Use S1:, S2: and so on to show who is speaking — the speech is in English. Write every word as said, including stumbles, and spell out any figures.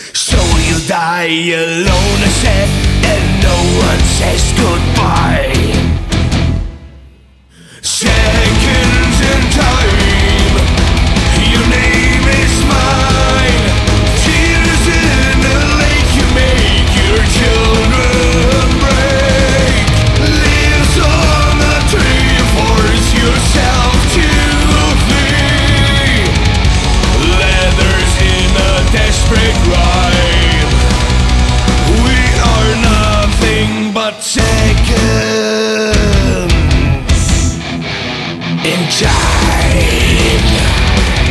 S1: So you die alone, I said, and no one says goodbye. Seconds in time, your name is mine. Tears in the lake, you make your children break. Leaves on the tree, force yourself to flee. Leathers in a desperate ride. We are nothing but seconds in time.